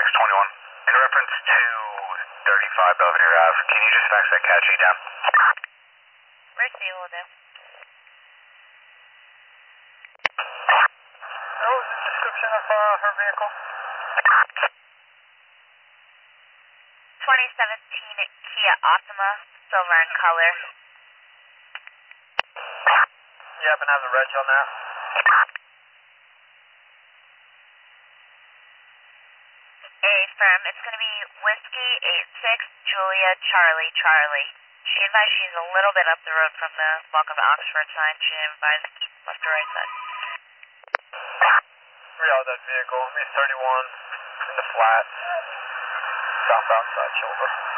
X21. In reference to 35 Belvedere Ave, can you just fax that CAD sheet down? Mercy will do. What was the description of her vehicle? 2017 Kia Optima, silver in color. You happen to have the reg on that? Affirm. It's going to be Whiskey 86 Julia Charlie Charlie. She advised she's a little bit up the road from the Welcome to Oxford sign. She advised left to right side. Real that vehicle. Me 31 in the flat. Southbound side shoulder.